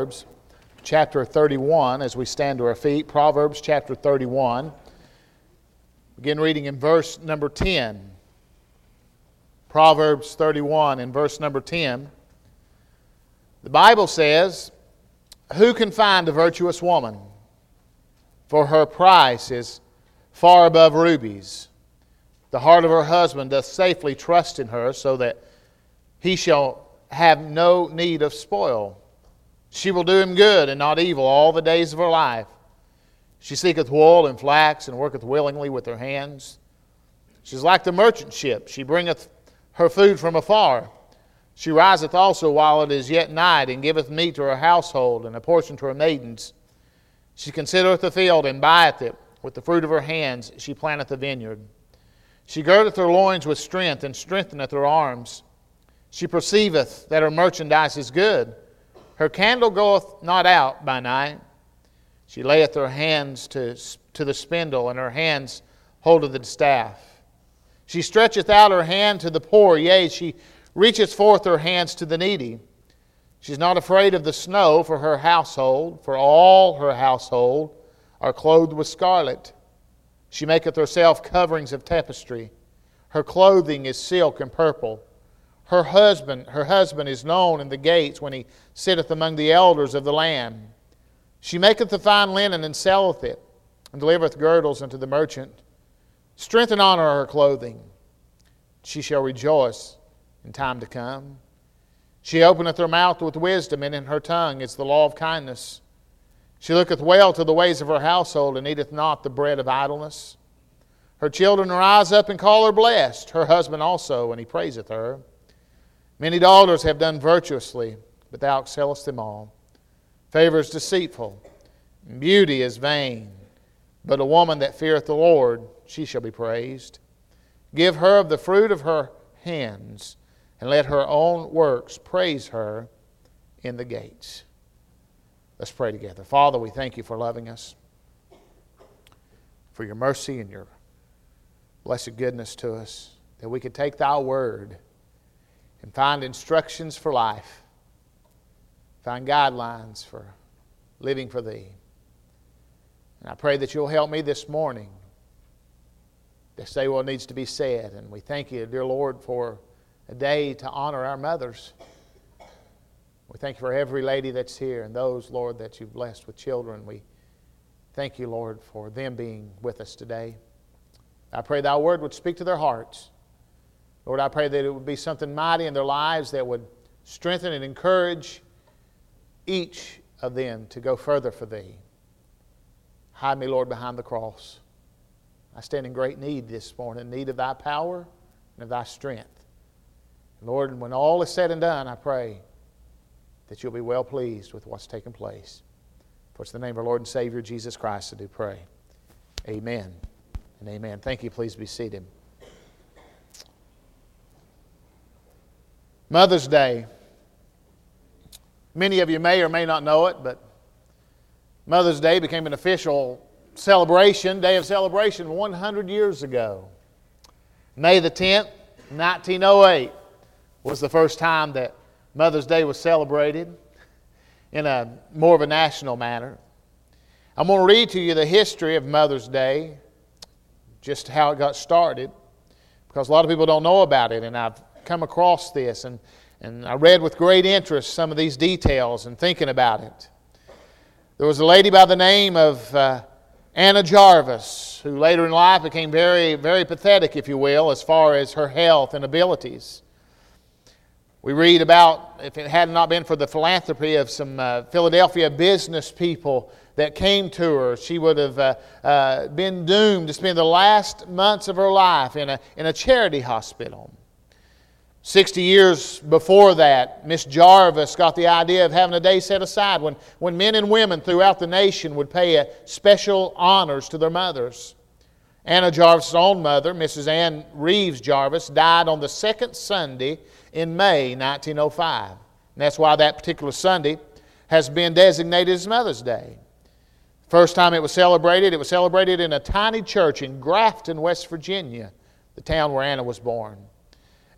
Proverbs chapter 31 as we stand to our feet. Proverbs chapter 31. Begin reading in verse number 10. Proverbs 31 in verse number 10. The Bible says, "Who can find a virtuous woman? For her price is far above rubies. The heart of her husband doth safely trust in her, so that he shall have no need of spoil. She will do him good and not evil all the days of her life. She seeketh wool and flax, and worketh willingly with her hands. She is like the merchant ship. She bringeth her food from afar. She riseth also while it is yet night, and giveth meat to her household, and a portion to her maidens. She considereth the field, and buyeth it. With the fruit of her hands she planteth a vineyard. She girdeth her loins with strength, and strengtheneth her arms. She perceiveth that her merchandise is good. Her candle goeth not out by night. She layeth her hands to the spindle, and her hands holdeth the staff. She stretcheth out her hand to the poor, yea, she reacheth forth her hands to the needy. She is not afraid of the snow for her household, for all her household are clothed with scarlet. She maketh herself coverings of tapestry. Her clothing is silk and purple. Her husband is known in the gates when he sitteth among the elders of the land. She maketh the fine linen and selleth it, and delivereth girdles unto the merchant. Strength and honor are her clothing. She shall rejoice in time to come. She openeth her mouth with wisdom, and in her tongue is the law of kindness. She looketh well to the ways of her household, and eateth not the bread of idleness. Her children rise up and call her blessed, her husband also, and he praiseth her. Many daughters have done virtuously, but thou excellest them all. Favor is deceitful, and beauty is vain. But a woman that feareth the Lord, she shall be praised. Give her of the fruit of her hands, and let her own works praise her in the gates." Let's pray together. Father, we thank you for loving us, for your mercy and your blessed goodness to us, that we could take thy word and find instructions for life, find guidelines for living for thee. And I pray that you'll help me this morning to say what needs to be said. And we thank you, dear Lord, for a day to honor our mothers. We thank you for every lady that's here and those, Lord, that you've blessed with children. We thank you, Lord, for them being with us today. I pray thy word would speak to their hearts. Lord, I pray that it would be something mighty in their lives that would strengthen and encourage each of them to go further for thee. Hide me, Lord, behind the cross. I stand in great need this morning, need of thy power and of thy strength. Lord, when all is said and done, I pray that you'll be well pleased with what's taken place. For it's the name of our Lord and Savior, Jesus Christ, I do pray. Amen and amen. Thank you. Please be seated. Mother's Day. Many of you may or may not know it, but Mother's Day became an official day of celebration 100 years ago. May the 10th, 1908 was the first time that Mother's Day was celebrated in a more of a national manner. I'm going to read to you the history of Mother's Day, just how it got started, because a lot of people don't know about it, and I've come across this, and I read with great interest some of these details and thinking about it. There was a lady by the name of Anna Jarvis, who later in life became very, very pathetic, if you will, as far as her health and abilities. We read about, if it had not been for the philanthropy of some Philadelphia business people that came to her, she would have been doomed to spend the last months of her life in a charity hospital. 60 years before that, Miss Jarvis got the idea of having a day set aside when men and women throughout the nation would pay special honors to their mothers. Anna Jarvis' own mother, Mrs. Ann Reeves Jarvis, died on the second Sunday in May 1905. And that's why that particular Sunday has been designated as Mother's Day. First time it was celebrated in a tiny church in Grafton, West Virginia, the town where Anna was born.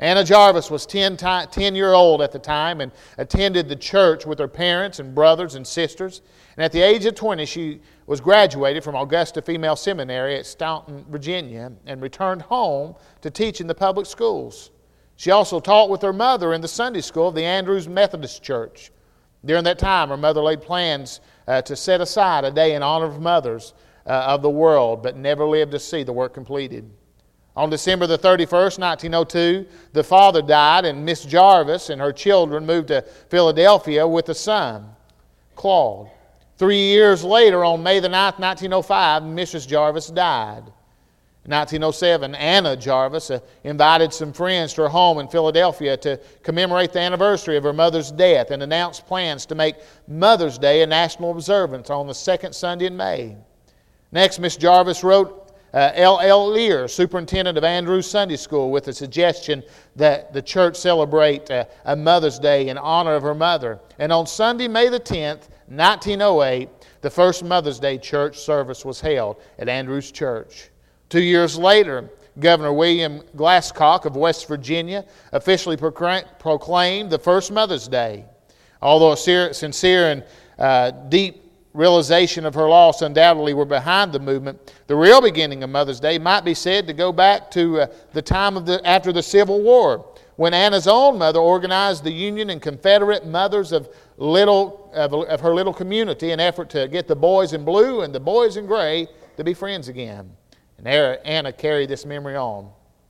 Anna Jarvis was 10-year-old at the time and attended the church with her parents and brothers and sisters. And at the age of 20, she was graduated from Augusta Female Seminary at Staunton, Virginia, and returned home to teach in the public schools. She also taught with her mother in the Sunday school of the Andrews Methodist Church. During that time, her mother laid plans to set aside a day in honor of mothers of the world, but never lived to see the work completed. On December the 31st, 1902, the father died, and Miss Jarvis and her children moved to Philadelphia with a son, Claude. 3 years later, on May the 9th, 1905, Mrs. Jarvis died. In 1907, Anna Jarvis invited some friends to her home in Philadelphia to commemorate the anniversary of her mother's death and announced plans to make Mother's Day a national observance on the second Sunday in May. Next, Miss Jarvis wrote L.L. Lear, superintendent of Andrews Sunday School, with a suggestion that the church celebrate a Mother's Day in honor of her mother. And on Sunday, May the 10th, 1908, the first Mother's Day church service was held at Andrews Church. 2 years later, Governor William Glasscock of West Virginia officially proclaimed the first Mother's Day. Although a sincere and deep realization of her loss undoubtedly were behind the movement, the real beginning of Mother's Day might be said to go back to the time after the Civil War, when Anna's own mother organized the Union and Confederate Mothers of her little community in an effort to get the boys in blue and the boys in gray to be friends again. And Anna carried this memory on.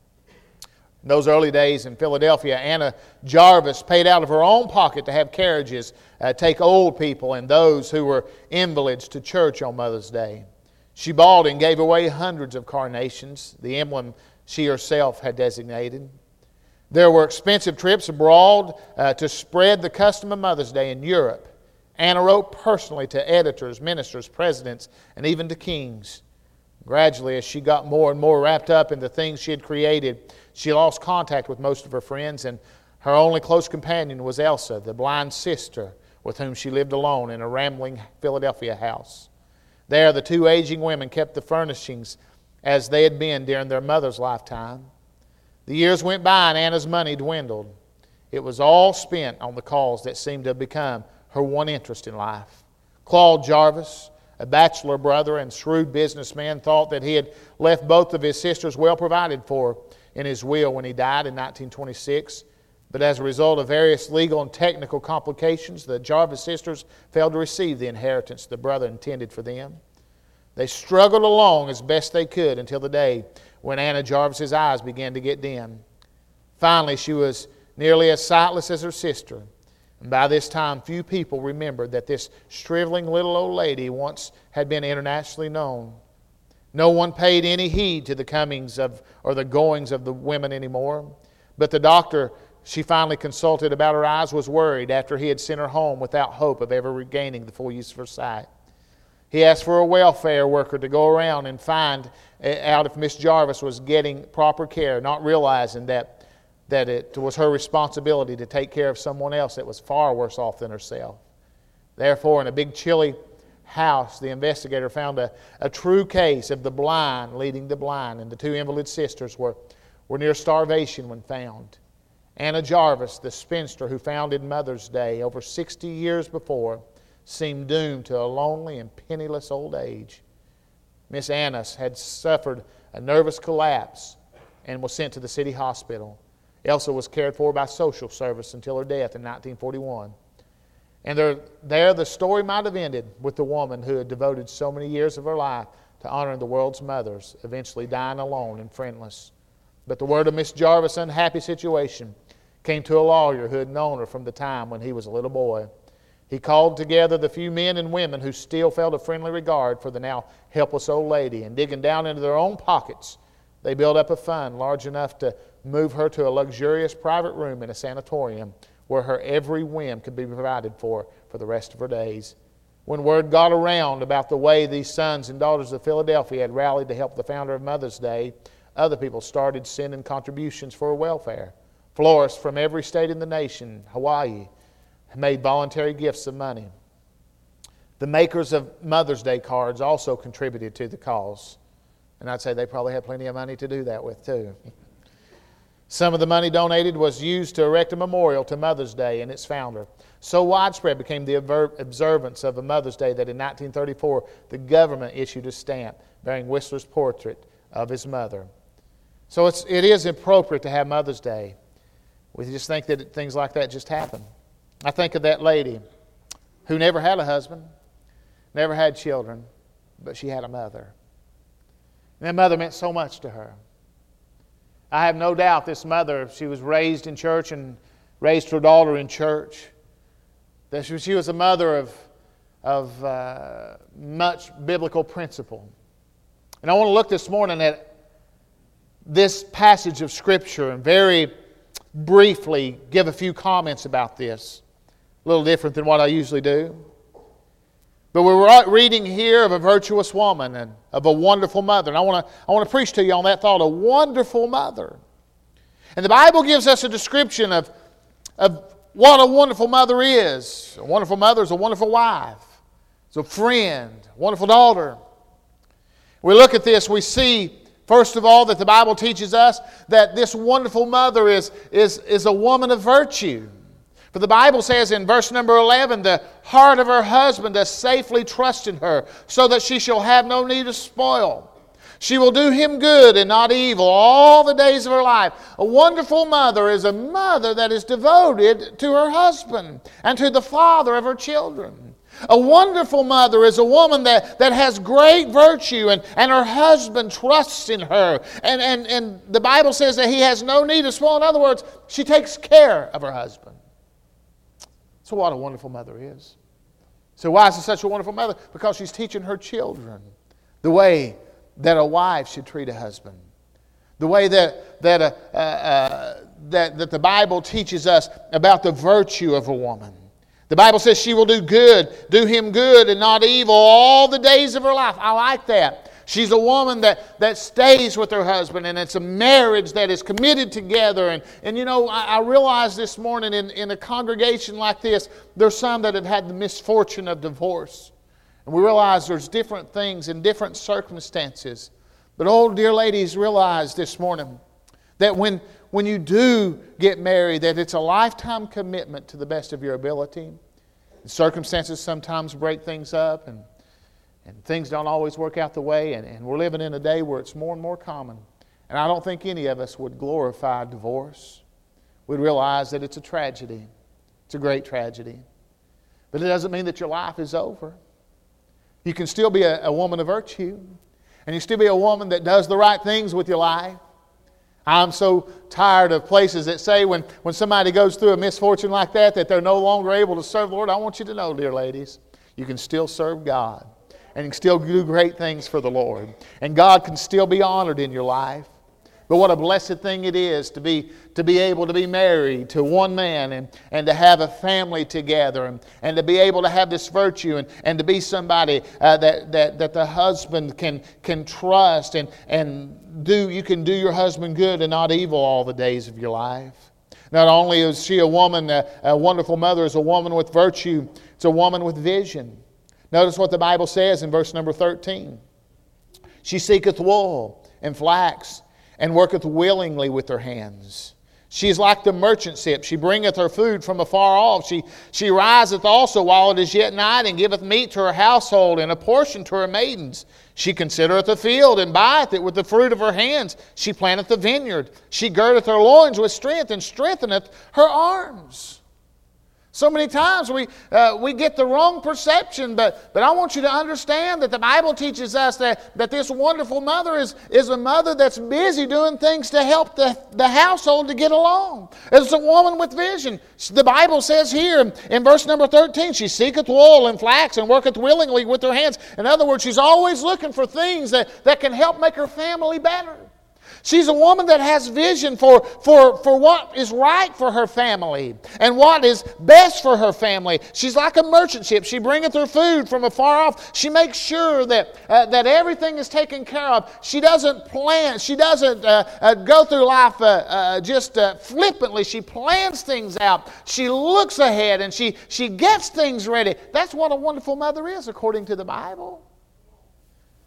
In those early days in Philadelphia, Anna Jarvis paid out of her own pocket to have carriages take old people and those who were invalids to church on Mother's Day. She bought and gave away hundreds of carnations, the emblem she herself had designated. There were expensive trips abroad to spread the custom of Mother's Day in Europe. Anna wrote personally to editors, ministers, presidents, and even to kings. Gradually, as she got more and more wrapped up in the things she had created, she lost contact with most of her friends, and her only close companion was Elsa, the blind sister with whom she lived alone in a rambling Philadelphia house. There, the two aging women kept the furnishings as they had been during their mother's lifetime. The years went by and Anna's money dwindled. It was all spent on the cause that seemed to have become her one interest in life. Claude Jarvis, a bachelor brother and shrewd businessman, thought that he had left both of his sisters well provided for in his will when he died in 1926. But as a result of various legal and technical complications, the Jarvis sisters failed to receive the inheritance the brother intended for them. They struggled along as best they could until the day when Anna Jarvis's eyes began to get dim. Finally, she was nearly as sightless as her sister. And by this time, few people remembered that this shriveling little old lady once had been internationally known. No one paid any heed to the comings or the goings of the women anymore. But the doctor she finally consulted about her eyes was worried after he had sent her home without hope of ever regaining the full use of her sight. He asked for a welfare worker to go around and find out if Miss Jarvis was getting proper care, not realizing that it was her responsibility to take care of someone else that was far worse off than herself. Therefore, in a big chilly house, the investigator found a true case of the blind leading the blind, and the two invalid sisters were near starvation when found. Anna Jarvis, the spinster who founded Mother's Day over 60 years before, seemed doomed to a lonely and penniless old age. Miss Anna had suffered a nervous collapse and was sent to the city hospital. Elsa was cared for by social service until her death in 1941. And there the story might have ended with the woman who had devoted so many years of her life to honoring the world's mothers, eventually dying alone and friendless. But the word of Miss Jarvis' unhappy situation came to a lawyer who had known her from the time when he was a little boy. He called together the few men and women who still felt a friendly regard for the now helpless old lady, and digging down into their own pockets, they built up a fund large enough to move her to a luxurious private room in a sanatorium where her every whim could be provided for the rest of her days. When word got around about the way these sons and daughters of Philadelphia had rallied to help the founder of Mother's Day, other people started sending contributions for her welfare. Florists from every state in the nation, Hawaii, made voluntary gifts of money. The makers of Mother's Day cards also contributed to the cause. And I'd say they probably had plenty of money to do that with too. Some of the money donated was used to erect a memorial to Mother's Day and its founder. So widespread became the observance of a Mother's Day that in 1934 the government issued a stamp bearing Whistler's portrait of his mother. So it is appropriate to have Mother's Day. We just think that things like that just happen. I think of that lady who never had a husband, never had children, but she had a mother. And that mother meant so much to her. I have no doubt this mother, she was raised in church and raised her daughter in church, that she was a mother of much biblical principle. And I want to look this morning at this passage of Scripture and very briefly give a few comments about this. A little different than what I usually do. But we're reading here of a virtuous woman and of a wonderful mother. And I want to preach to you on that thought, a wonderful mother. And the Bible gives us a description of what a wonderful mother is. A wonderful mother is a wonderful wife. It's a friend, a wonderful daughter. We look at this, we see, first of all, that the Bible teaches us that this wonderful mother is a woman of virtue. For the Bible says in verse number 11, the heart of her husband does safely trust in her, so that she shall have no need of spoil. She will do him good and not evil all the days of her life. A wonderful mother is a mother that is devoted to her husband and to the father of her children. A wonderful mother is a woman that has great virtue and her husband trusts in her. And the Bible says that he has no need of spoil. In other words, she takes care of her husband. So what a wonderful mother is. So why is she such a wonderful mother? Because she's teaching her children the way that a wife should treat a husband. The way that the Bible teaches us about the virtue of a woman. The Bible says she will do him good and not evil all the days of her life. I like that. She's a woman that stays with her husband, and it's a marriage that is committed together. And you know, I realize this morning in a congregation like this, there's some that have had the misfortune of divorce. And we realize there's different things in different circumstances. But oh, dear ladies, realize this morning that when you do get married, that it's a lifetime commitment to the best of your ability. Circumstances sometimes break things up, and things don't always work out the way, and we're living in a day where it's more and more common. And I don't think any of us would glorify divorce. We'd realize that it's a tragedy. It's a great tragedy. But it doesn't mean that your life is over. You can still be a woman of virtue, and you still be a woman that does the right things with your life. I'm so tired of places that say when somebody goes through a misfortune like that they're no longer able to serve the Lord. I want you to know, dear ladies, you can still serve God. And you can still do great things for the Lord. And God can still be honored in your life. But what a blessed thing it is to be able to be married to one man and to have a family together and to be able to have this virtue and to be somebody that the husband can trust and do. You can do your husband good and not evil all the days of your life. Not only is she a woman, a wonderful mother, is a woman with virtue, it's a woman with vision. Notice what the Bible says in verse number 13. She seeketh wool and flax, and worketh willingly with her hands. She is like the merchant ship. She bringeth her food from afar off. She riseth also while it is yet night, and giveth meat to her household, and a portion to her maidens. She considereth the field, and buyeth it with the fruit of her hands. She planteth the vineyard. She girdeth her loins with strength, and strengtheneth her arms. So many times we get the wrong perception, but I want you to understand that the Bible teaches us that this wonderful mother is a mother that's busy doing things to help the household to get along. It's a woman with vision. The Bible says here in verse number 13, she seeketh wool and flax and worketh willingly with her hands. In other words, she's always looking for things that can help make her family better. She's a woman that has vision for what is right for her family and what is best for her family. She's like a merchant ship. She bringeth her food from afar off. She makes sure that everything is taken care of. She doesn't plan. She doesn't go through life just flippantly. She plans things out. She looks ahead and she gets things ready. That's what a wonderful mother is according to the Bible.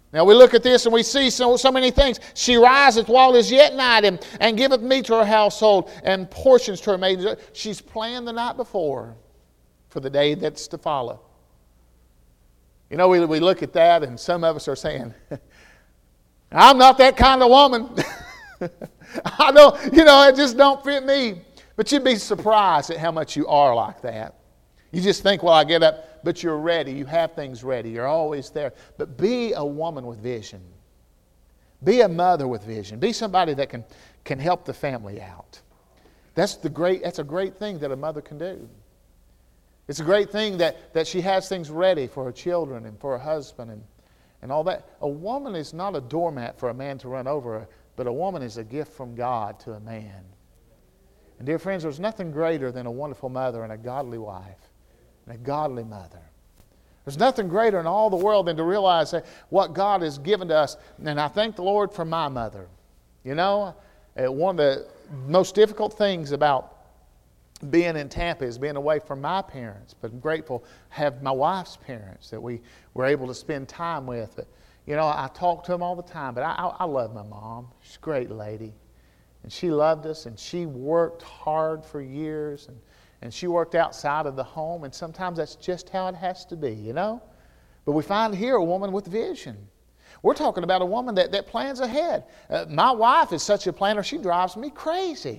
Now we look at this and we see so many things. She riseth while it is yet night, and giveth meat to her household, and portions to her maidens. She's planned the night before for the day that's to follow. You know, we look at that, and some of us are saying, I'm not that kind of woman. I don't, it just don't fit me. But you'd be surprised at how much you are like that. You just think, well, I get up, but you're ready. You have things ready. You're always there. But be a woman with vision. Be a mother with vision. Be somebody that can help the family out. That's a great thing that a mother can do. It's a great thing that she has things ready for her children and for her husband and all that. A woman is not a doormat for a man to run over, but a woman is a gift from God to a man. And dear friends, there's nothing greater than a wonderful mother and a godly wife and a godly mother. There's nothing greater in all the world than to realize that what God has given to us. And I thank the Lord for my mother. One of the most difficult things about being in Tampa is being away from my parents. But I'm grateful to have my wife's parents that we were able to spend time with. But, I talk to them all the time. But I love my mom. She's a great lady. And she loved us, and she worked hard for years, and she worked outside of the home, and sometimes that's just how it has to be, But we find here a woman with vision. We're talking about a woman that plans ahead. My wife is such a planner, she drives me crazy,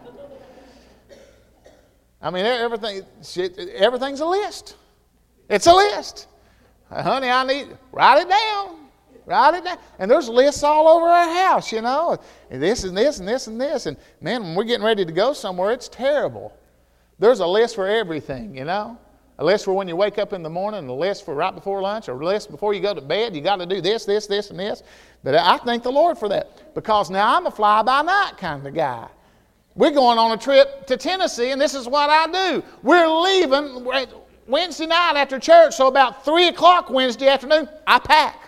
I mean, everything's a list. It's a list. Honey, write it down. Write it down. And there's lists all over our house, And this and this and this and this. And man, when we're getting ready to go somewhere, it's terrible. There's a list for everything, A list for when you wake up in the morning, a list for right before lunch, a list before you go to bed. You got to do this, this, this, and this. But I thank the Lord for that. Because now I'm a fly-by-night kind of guy. We're going on a trip to Tennessee, and this is what I do. We're leaving Wednesday night after church, so about 3 o'clock Wednesday afternoon, I pack.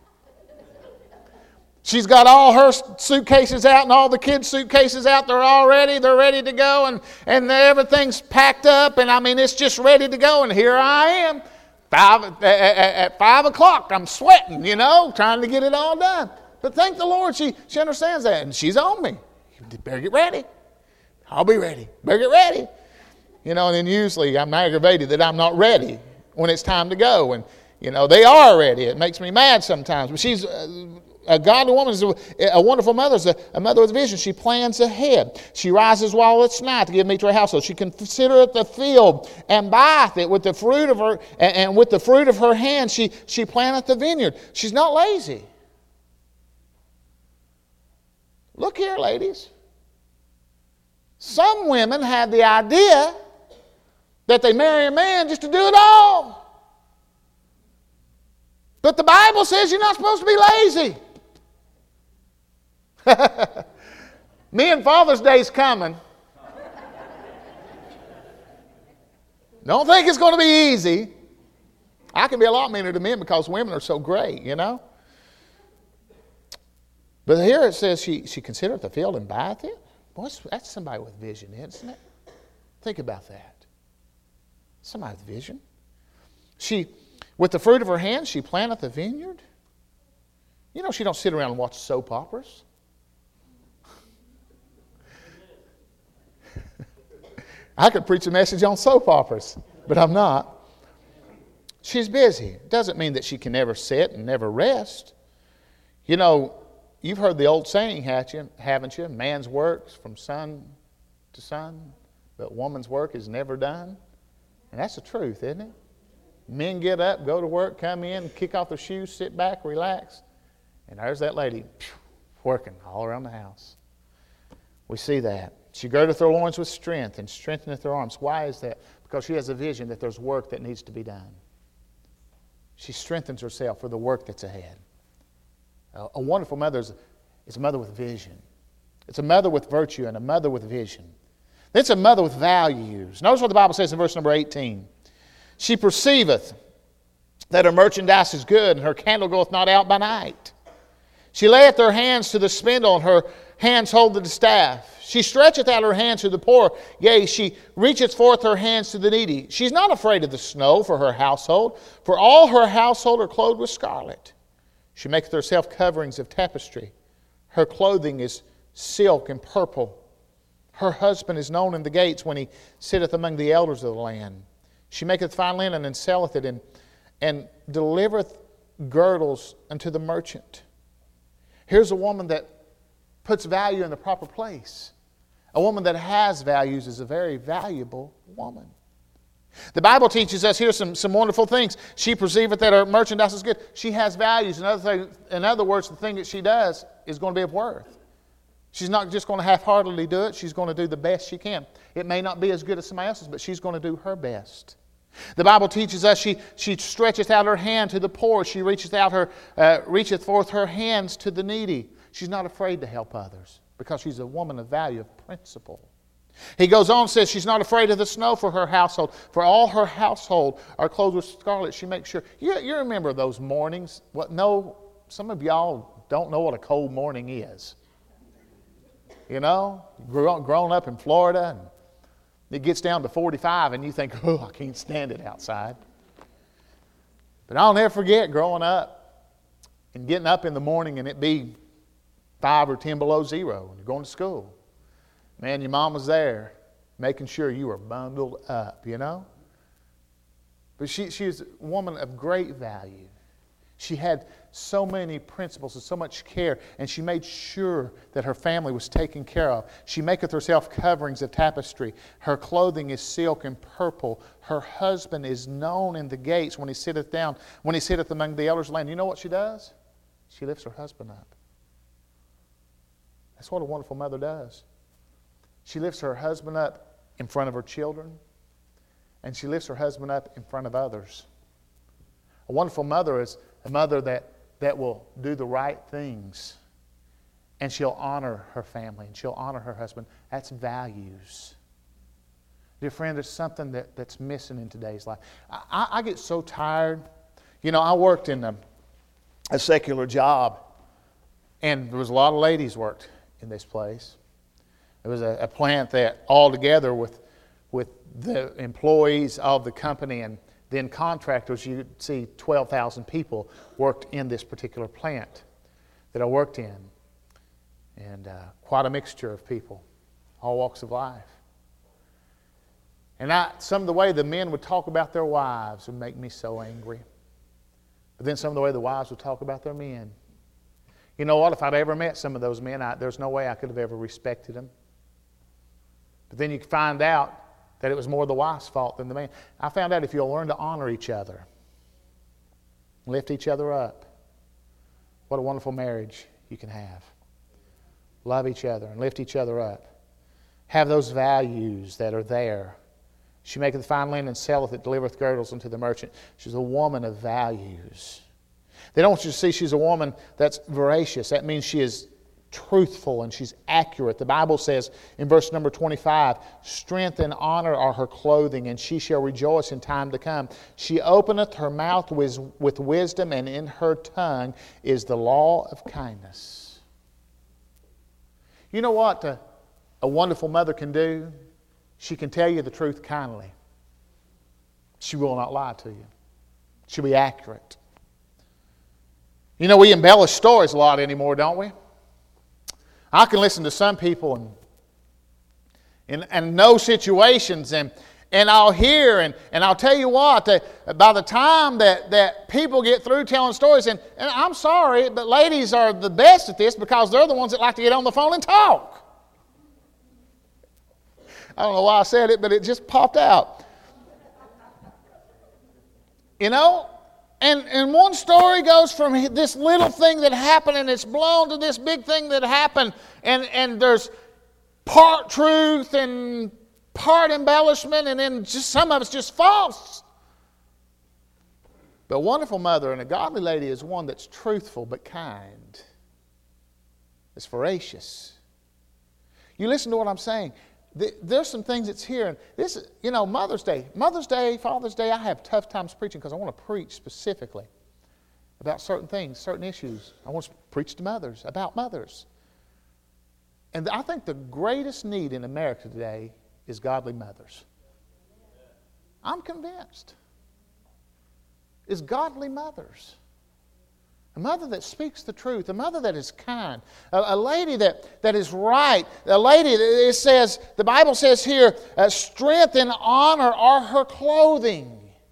She's got all her suitcases out and all the kids' suitcases out. They're all ready. They're ready to go, and everything's packed up, and it's just ready to go. And here I am, at 5 o'clock. I'm sweating, trying to get it all done. But thank the Lord, she understands that, and she's on me. You better get ready. I'll be ready. Better get ready. And then usually I'm aggravated that I'm not ready when it's time to go. And, they are ready. It makes me mad sometimes. But she's a godly woman, is a wonderful mother, is a mother with vision. She plans ahead. She rises while it's night to give meat to her household. She considereth the field and buyeth it with the fruit of her, and with the fruit of her hand she planteth the vineyard. She's not lazy. Look here, ladies. Some women have the idea that they marry a man just to do it all. But the Bible says you're not supposed to be lazy. Me and Father's Day's coming. Don't think it's going to be easy. I can be a lot meaner to men because women are so great, But here it says she considereth the field and buyeth it. Boy, that's somebody with vision, isn't it? Think about that. Somebody with vision. With the fruit of her hands, she planteth a vineyard. She don't sit around and watch soap operas. I could preach a message on soap operas, but I'm not. She's busy. It doesn't mean that she can never sit and never rest. You've heard the old saying, haven't you? Man's work from sun to sun, but woman's work is never done. And that's the truth, isn't it? Men get up, go to work, come in, kick off their shoes, sit back, relax. And there's that lady working all around the house. We see that. She girdeth her loins with strength and strengtheneth her arms. Why is that? Because she has a vision that there's work that needs to be done. She strengthens herself for the work that's ahead. A wonderful mother is a mother with vision. It's a mother with virtue and a mother with vision. It's a mother with values. Notice what the Bible says in verse number 18. She perceiveth that her merchandise is good, and her candle goeth not out by night. She layeth her hands to the spindle, and her hands hold the distaff. She stretcheth out her hands to the poor, yea, she reacheth forth her hands to the needy. She's not afraid of the snow for her household, for all her household are clothed with scarlet. She maketh herself coverings of tapestry. Her clothing is silk and purple. Her husband is known in the gates when he sitteth among the elders of the land. She maketh fine linen and selleth it, and delivereth girdles unto the merchant. Here's a woman that puts value in the proper place. A woman that has values is a very valuable woman. The Bible teaches us here some wonderful things. She perceiveth that her merchandise is good. She has values. In other words, the thing that she does is going to be of worth. She's not just going to half-heartedly do it. She's going to do the best she can. It may not be as good as somebody else's, but she's going to do her best. The Bible teaches us she stretcheth out her hand to the poor. She reacheth forth her hands to the needy. She's not afraid to help others because she's a woman of value, of principle. He goes on and says she's not afraid of the snow for her household. For all her household are clothed with scarlet. She makes sure. You remember those mornings. Some of y'all don't know what a cold morning is. You know, grown up in Florida, and it gets down to 45, and you think, oh, I can't stand it outside. But I'll never forget growing up and getting up in the morning and it be 5 or 10 below zero when you're going to school. Man, your mom was there making sure you were bundled up, you know. But she was a woman of great value. She had so many principles and so much care, and she made sure that her family was taken care of. She maketh herself coverings of tapestry. Her clothing is silk and purple. Her husband is known in the gates when he sitteth among the elders of the land. You know what she does? She lifts her husband up. That's what a wonderful mother does. She lifts her husband up in front of her children, and she lifts her husband up in front of others. A wonderful mother is a mother that will do the right things, and she'll honor her family, and she'll honor her husband. That's values. Dear friend, there's something that's missing in today's life. I get so tired. You know, I worked in a secular job, and there was a lot of ladies worked in this place. It was a plant that all together with the employees of the company and then contractors, you could see 12,000 people worked in this particular plant that I worked in. And quite a mixture of people, all walks of life. And some of the way the men would talk about their wives would make me so angry. But then some of the way the wives would talk about their men. You know what? If I'd ever met some of those men, there's no way I could have ever respected them. But then you find out that it was more the wife's fault than the man. I found out if you'll learn to honor each other, lift each other up, what a wonderful marriage you can have. Love each other and lift each other up. Have those values that are there. She maketh fine linen and selleth it, delivereth girdles unto the merchant. She's a woman of values. They don't want you to see she's a woman that's veracious. That means she is truthful and she's accurate. The Bible says in verse number 25, strength and honor are her clothing, and she shall rejoice in time to come. She openeth her mouth with wisdom, and in her tongue is the law of kindness. You know what a wonderful mother can do? She can tell you the truth kindly. She will not lie to you. She'll be accurate. You know, we embellish stories a lot anymore, don't we? I can listen to some people and know situations, and I'll hear, and I'll tell you what, by the time that people get through telling stories, and I'm sorry, but ladies are the best at this because they're the ones that like to get on the phone and talk. I don't know why I said it, but it just popped out. You know? And one story goes from this little thing that happened and it's blown to this big thing that happened. And there's part truth and part embellishment, and then just some of it's just false. But a wonderful mother and a godly lady is one that's truthful but kind. It's veracious. You listen to what I'm saying. There's some things that's here. And this, you know, Mother's Day, Father's Day, I have tough times preaching because I want to preach specifically about certain things, certain issues. I want to preach to mothers, about mothers. And I think the greatest need in America today is godly mothers. I'm convinced. It's godly mothers A mother that speaks the truth. A mother that is kind. A lady that is right. A lady, it says, the Bible says here, strength and honor are her clothing.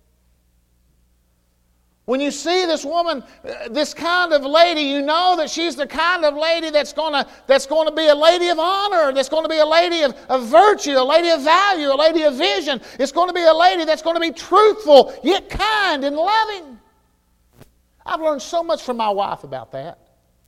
When you see this woman, this kind of lady, you know that she's the kind of lady that's going to be a lady of honor, that's going to be a lady of virtue, a lady of value, a lady of vision. It's going to be a lady that's going to be truthful, yet kind and loving. I've learned so much from my wife about that.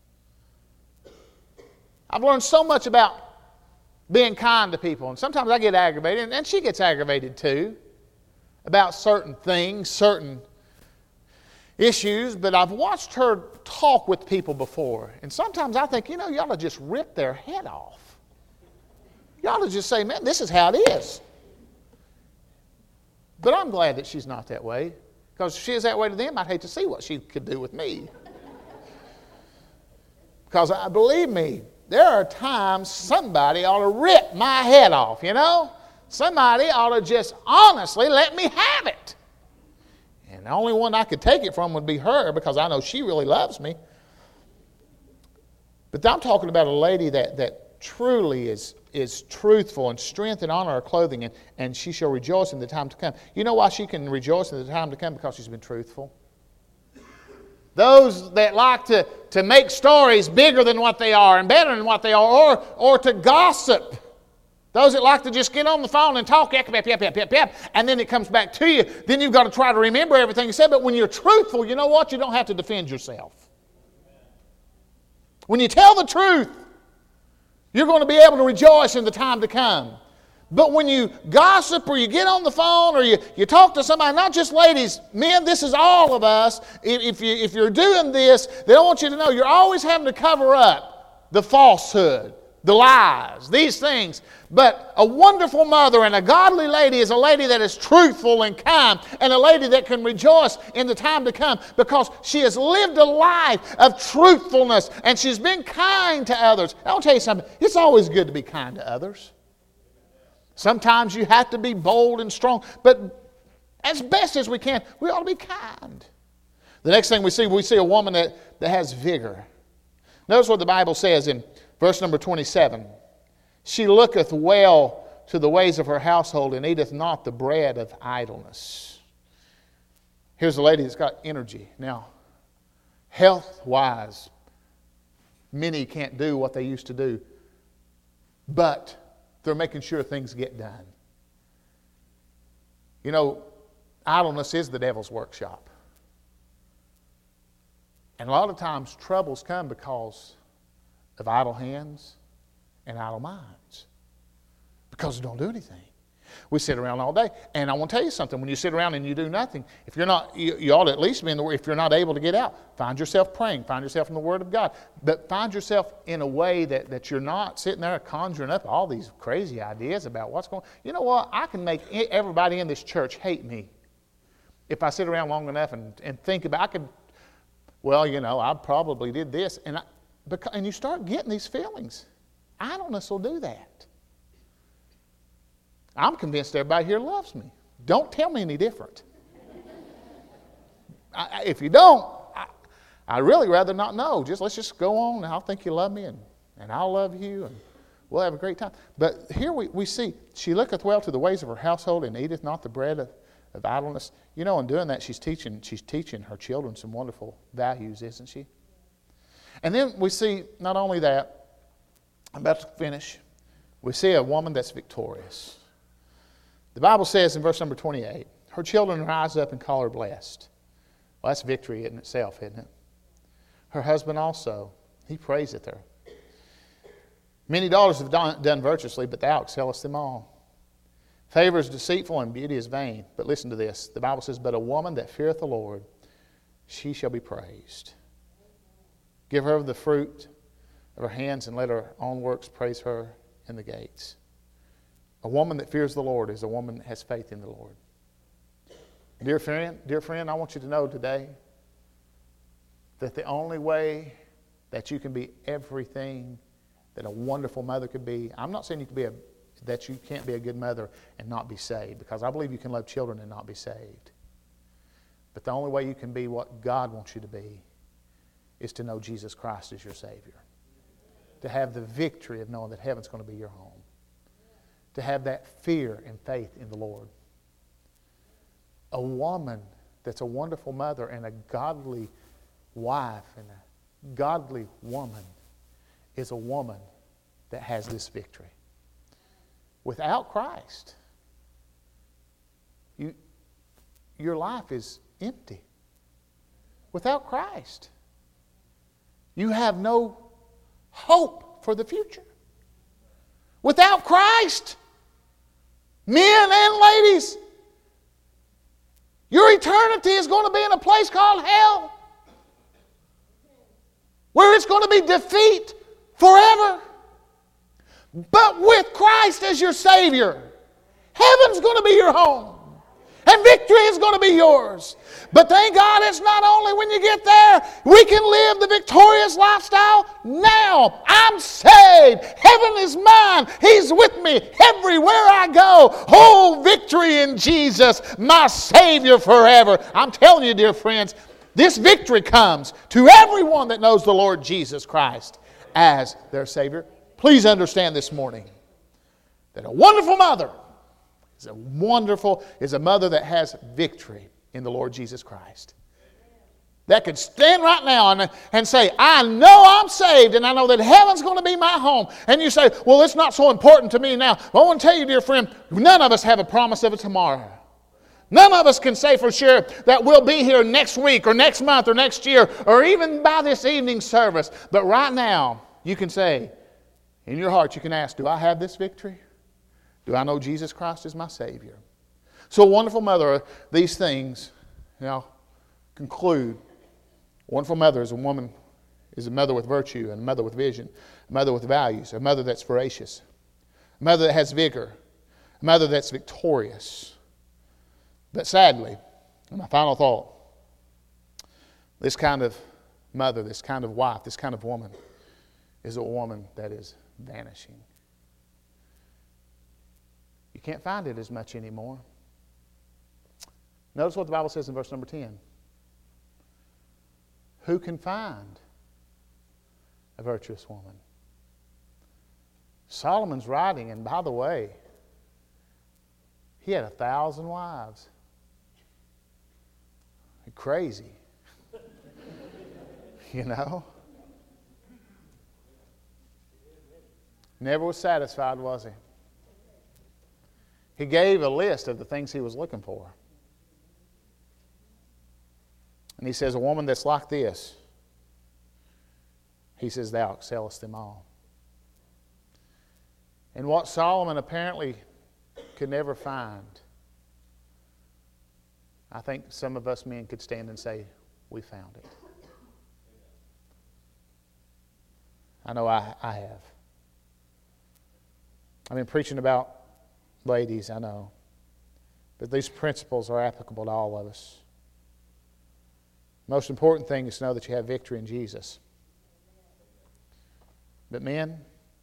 I've learned so much about being kind to people. And sometimes I get aggravated, and she gets aggravated too, about certain things, certain issues, but I've watched her talk with people before. And sometimes I think, you ought to just rip their head off. You ought to just say, man, this is how it is. But I'm glad that she's not that way. Because if she is that way to them, I'd hate to see what she could do with me. Because believe me, there are times somebody ought to rip my head off, Somebody ought to just honestly let me have it. And the only one I could take it from would be her, because I know she really loves me. But I'm talking about a lady that truly is truthful, and strength and honor are clothing, and she shall rejoice in the time to come. You know why she can rejoice in the time to come? Because she's been truthful. Those that like to make stories bigger than what they are and better than what they are, or to gossip. Those that like to just get on the phone and talk, yap, and then it comes back to you. Then you've got to try to remember everything you said. But when you're truthful, you know what? You don't have to defend yourself. When you tell the truth, you're going to be able to rejoice in the time to come. But when you gossip or you get on the phone or you talk to somebody, not just ladies, men, this is all of us. If you're doing this, they don't want you to know you're always having to cover up the falsehood, the lies, these things. But a wonderful mother and a godly lady is a lady that is truthful and kind, and a lady that can rejoice in the time to come because she has lived a life of truthfulness and she's been kind to others. I'll tell you something, it's always good to be kind to others. Sometimes you have to be bold and strong, but as best as we can, we ought to be kind. The next thing we see a woman that has vigor. Notice what the Bible says in verse number 27. She looketh well to the ways of her household and eateth not the bread of idleness. Here's a lady that's got energy. Now, health-wise, many can't do what they used to do, but they're making sure things get done. Idleness is the devil's workshop. And a lot of times troubles come because of idle hands and idle minds. Because we don't do anything. We sit around all day. And I want to tell you something. When you sit around and you do nothing, if you're not, you ought to at least be in the Word. If you're not able to get out, find yourself praying. Find yourself in the Word of God. But find yourself in a way that you're not sitting there conjuring up all these crazy ideas about what's going on. You know what? I can make everybody in this church hate me if I sit around long enough and think about, I probably did this. And you start getting these feelings. Idleness will do that. I'm convinced everybody here loves me. Don't tell me any different. If you don't, I'd really rather not know. Let's just go on, and I'll think you love me, and I'll love you, and we'll have a great time. But here we see, she looketh well to the ways of her household and eateth not the bread of idleness. In doing that, she's teaching her children some wonderful values, isn't she? And then we see not only that, I'm about to finish, we see a woman that's victorious. The Bible says in verse number 28, her children rise up and call her blessed. Well, that's victory in itself, isn't it? Her husband also, he praiseth her. Many daughters have done virtuously, but thou excellest them all. Favor is deceitful and beauty is vain. But listen to this. The Bible says, but a woman that feareth the Lord, she shall be praised. Give her of the fruit of her hands, and let her own works praise her in the gates. A woman that fears the Lord is a woman that has faith in the Lord. Dear friend, I want you to know today that the only way that you can be everything that a wonderful mother could be, I'm not saying that you can't be a good mother and not be saved, because I believe you can love children and not be saved. But the only way you can be what God wants you to be is to know Jesus Christ as your Savior. To have the victory of knowing that heaven's going to be your home. To have that fear and faith in the Lord. A woman that's a wonderful mother and a godly wife and a godly woman is a woman that has this victory. Without Christ, your life is empty. Without Christ, you have no hope for the future. Without Christ, men and ladies, your eternity is going to be in a place called hell, where it's going to be defeat forever. But with Christ as your Savior, heaven's going to be your home. And victory is going to be yours. But thank God it's not only when you get there. We can live the victorious lifestyle now. I'm saved. Heaven is mine. He's with me everywhere I go. Oh, victory in Jesus, my Savior forever. I'm telling you, dear friends, this victory comes to everyone that knows the Lord Jesus Christ as their Savior. Please understand this morning that a wonderful mother is a mother that has victory in the Lord Jesus Christ. That could stand right now and say, I know I'm saved and I know that heaven's going to be my home. And you say, well, it's not so important to me now. Well, I want to tell you, dear friend, none of us have a promise of it tomorrow. None of us can say for sure that we'll be here next week or next month or next year or even by this evening service. But right now, you can say, in your heart, you can ask, do I have this victory? Do I know Jesus Christ is my Savior? So a wonderful mother, these things, conclude. A wonderful mother is a woman, is a mother with virtue and a mother with vision, a mother with values, a mother that's voracious, a mother that has vigor, a mother that's victorious. But sadly, my final thought, this kind of mother, this kind of wife, this kind of woman is a woman that is vanishing. You can't find it as much anymore. Notice what the Bible says in verse number 10. Who can find a virtuous woman? Solomon's writing, and by the way, he had 1,000 wives. Crazy. Never was satisfied, was he? He gave a list of the things he was looking for. And he says, a woman that's like this, he says, thou excellest them all. And what Solomon apparently could never find, I think some of us men could stand and say, we found it. I know I have. I've been preaching about ladies, I know. But these principles are applicable to all of us. Most important thing is to know that you have victory in Jesus. But men,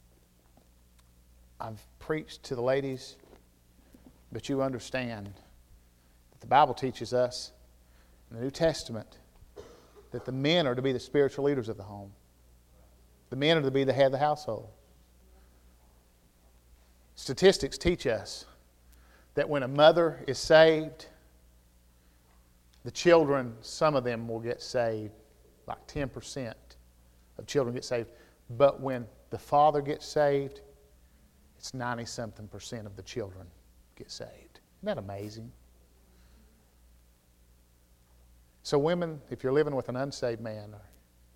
I've preached to the ladies, but you understand that the Bible teaches us in the New Testament that the men are to be the spiritual leaders of the home. The men are to be the head of the household. Statistics teach us that when a mother is saved, the children, some of them will get saved. Like 10% of children get saved. But when the father gets saved, it's 90-something% of the children get saved. Isn't that amazing? So women, if you're living with an unsaved man, or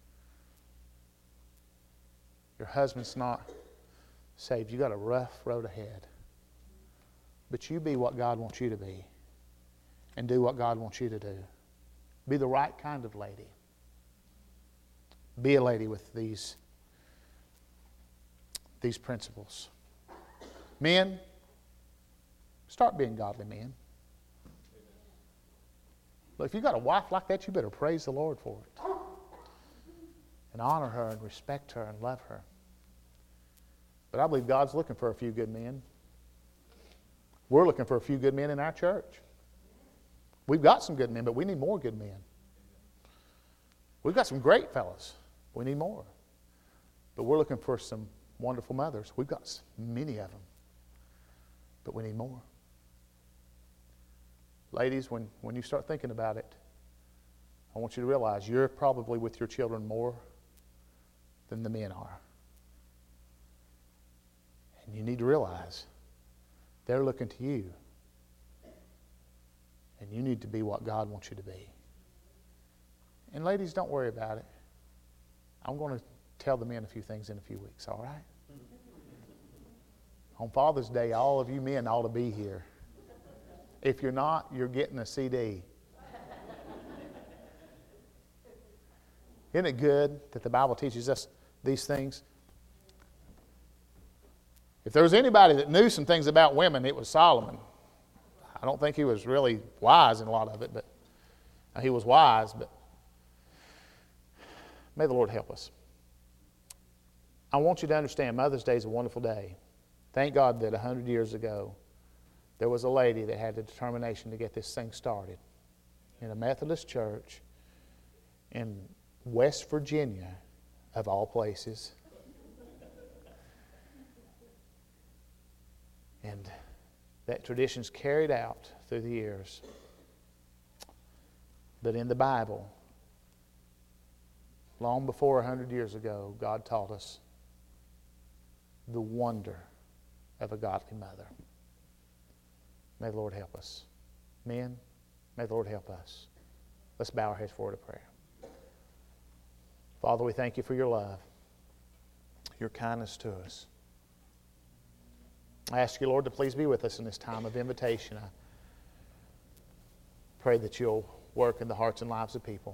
your husband's not saved, you got a rough road ahead. But you be what God wants you to be. And do what God wants you to do. Be the right kind of lady. Be a lady with these principles. Men, start being godly men. But if you've got a wife like that, you better praise the Lord for it. And honor her and respect her and love her. But I believe God's looking for a few good men. We're looking for a few good men in our church. We've got some good men, but we need more good men. We've got some great fellas. We need more. But we're looking for some wonderful mothers. We've got many of them. But we need more. Ladies, when you start thinking about it, I want you to realize you're probably with your children more than the men are. And you need to realize they're looking to you. And you need to be what God wants you to be. And ladies, don't worry about it. I'm going to tell the men a few things in a few weeks, all right? On Father's Day, all of you men ought to be here. If you're not, you're getting a CD. Isn't it good that the Bible teaches us these things? If there was anybody that knew some things about women, it was Solomon. I don't think he was really wise in a lot of it, but he was wise, but may the Lord help us. I want you to understand Mother's Day is a wonderful day. Thank God that 100 years ago, there was a lady that had the determination to get this thing started in a Methodist church in West Virginia, of all places. And that tradition's carried out through the years. But in the Bible, long before 100 years ago, God taught us the wonder of a godly mother. May the Lord help us. Men, may the Lord help us. Let's bow our heads forward to prayer. Father, we thank you for your love, your kindness to us. I ask you, Lord, to please be with us in this time of invitation. I pray that you'll work in the hearts and lives of people.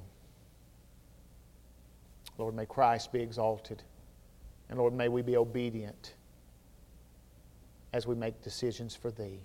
Lord, may Christ be exalted. And Lord, may we be obedient as we make decisions for Thee.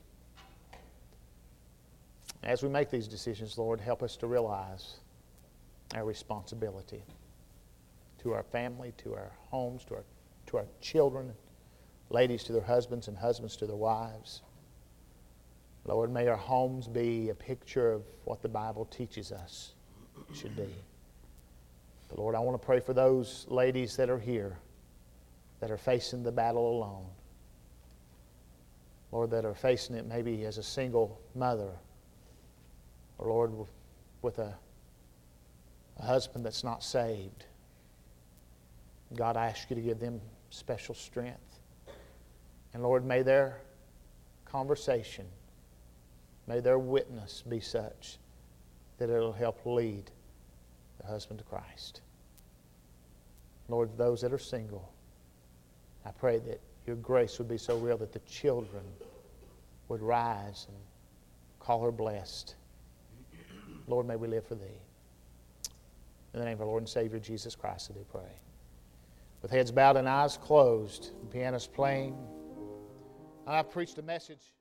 As we make these decisions, Lord, help us to realize our responsibility to our family, to our homes, to our children, ladies to their husbands and husbands to their wives. Lord, may our homes be a picture of what the Bible teaches us it should be. But Lord, I want to pray for those ladies that are here that are facing the battle alone. Lord, that are facing it maybe as a single mother, or Lord, with a husband that's not saved. God, I ask you to give them special strength. And Lord, may their conversation, may their witness be such that it'll help lead the husband to Christ. Lord, those that are single, I pray that your grace would be so real that the children would rise and call her blessed. Lord, may we live for Thee. In the name of our Lord and Savior, Jesus Christ, I do pray. With heads bowed and eyes closed, the pianist playing, I've preached a message.